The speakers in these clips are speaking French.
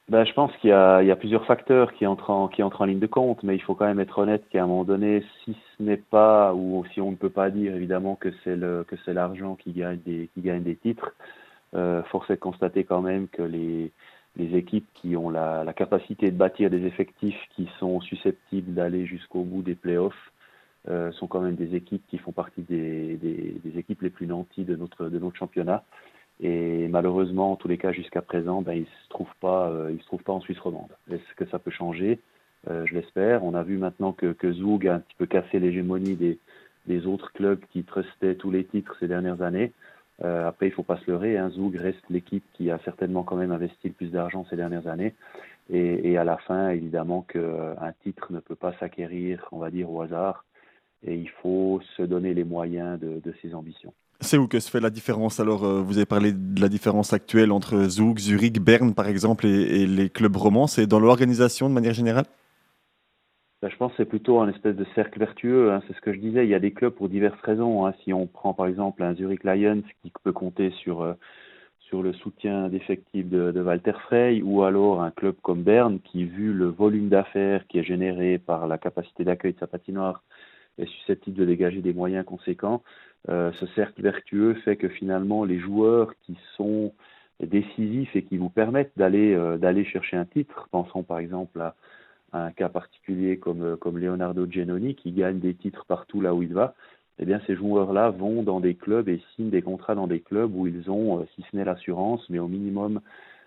Je pense qu'il y a plusieurs facteurs qui entrent en ligne de compte, mais il faut quand même être honnête qu'à un moment donné, si ce n'est pas, ou si on ne peut pas dire évidemment que c'est l'argent qui gagne des titres, force est de constater quand même que les équipes qui ont la capacité de bâtir des effectifs qui sont susceptibles d'aller jusqu'au bout des playoffs sont quand même des équipes qui font partie des équipes les plus nanties de notre championnat. Et malheureusement, en tous les cas, jusqu'à présent, il se trouve pas en Suisse romande. Est-ce que ça peut changer? Je l'espère. On a vu maintenant que Zug a un petit peu cassé l'hégémonie des autres clubs qui trustaient tous les titres ces dernières années. Après, il faut pas se leurrer, hein, Zug reste l'équipe qui a certainement quand même investi le plus d'argent ces dernières années. Et à la fin, évidemment qu'un titre ne peut pas s'acquérir, on va dire, au hasard. Et il faut se donner les moyens de ses ambitions. C'est où que se fait la différence? Alors, vous avez parlé de la différence actuelle entre Zug, Zurich, Berne, par exemple, et les clubs romans. C'est dans l'organisation de manière générale? Je pense que c'est plutôt un espèce de cercle vertueux, hein. C'est ce que je disais. Il y a des clubs pour diverses raisons, hein. Si on prend par exemple un Zurich Lions qui peut compter sur le soutien d'effectifs de Walter Frey, ou alors un club comme Berne qui, vu le volume d'affaires qui est généré par la capacité d'accueil de sa patinoire, est susceptible de dégager des moyens conséquents. Ce cercle vertueux fait que finalement les joueurs qui sont décisifs et qui vous permettent d'aller chercher un titre, pensons par exemple à un cas particulier comme Leonardo Giannoni qui gagne des titres partout là où il va. Eh bien, ces joueurs-là vont dans des clubs et signent des contrats dans des clubs où ils ont, si ce n'est l'assurance, mais au minimum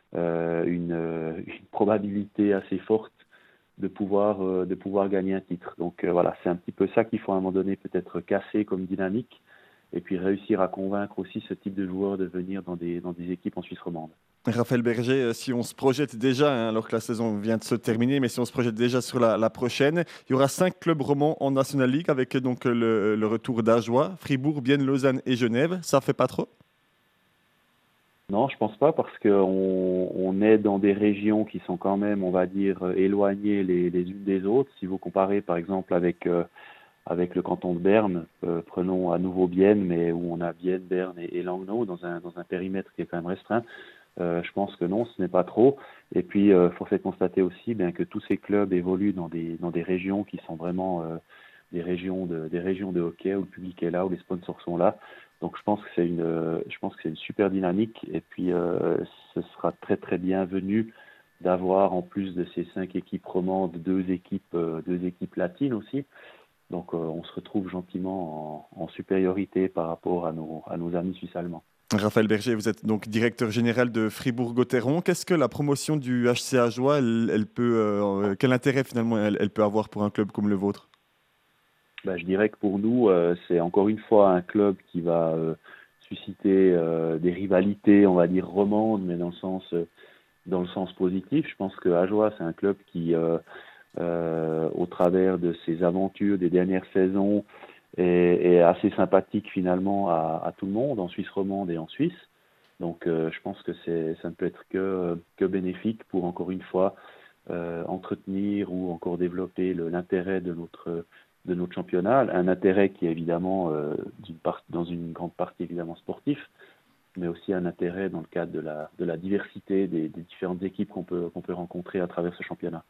une probabilité assez forte de pouvoir gagner un titre. Donc voilà, c'est un petit peu ça qu'il faut à un moment donné peut-être casser comme dynamique, et puis réussir à convaincre aussi ce type de joueurs de venir dans des équipes en Suisse romande. Raphaël Berger, si on se projette déjà, hein, alors que la saison vient de se terminer, mais si on se projette déjà sur la prochaine, il y aura 5 clubs romans en National League avec donc le retour d'Ajoie, Fribourg, Bienne, Lausanne et Genève. Ça fait pas trop? Non, je pense pas, parce qu'on est dans des régions qui sont quand même, on va dire, éloignées les unes des autres. Si vous comparez par exemple avec le canton de Berne, prenons à nouveau Bienne, mais où on a Bienne, Berne et Langnau dans un périmètre qui est quand même restreint. Je pense que non, ce n'est pas trop. Et puis, force est de constater aussi bien que tous ces clubs évoluent dans des régions qui sont vraiment des régions de hockey où le public est là, où les sponsors sont là. Donc, je pense que c'est une super dynamique. Et puis, ce sera très très bienvenu d'avoir, en plus de ces 5 équipes romandes, deux équipes latines aussi. Donc, on se retrouve gentiment en supériorité par rapport à nos amis suisses-allemands. Raphaël Berger, vous êtes donc directeur général de Fribourg-Gotteron. Qu'est-ce que la promotion du HC Ajoie, elle peut, quel intérêt finalement elle peut avoir pour un club comme le vôtre? Je dirais que pour nous, c'est encore une fois un club qui va susciter des rivalités, on va dire romandes, mais dans le sens positif. Je pense que Ajoie, c'est un club qui, au travers de ses aventures des dernières saisons, est assez sympathique finalement à tout le monde, en Suisse romande et en Suisse. Donc, je pense que ça ne peut être que bénéfique pour, encore une fois, entretenir ou encore développer l'intérêt de notre championnat. Un intérêt qui est évidemment, dans une grande partie évidemment sportif, mais aussi un intérêt dans le cadre de la diversité des différentes équipes qu'on peut rencontrer à travers ce championnat.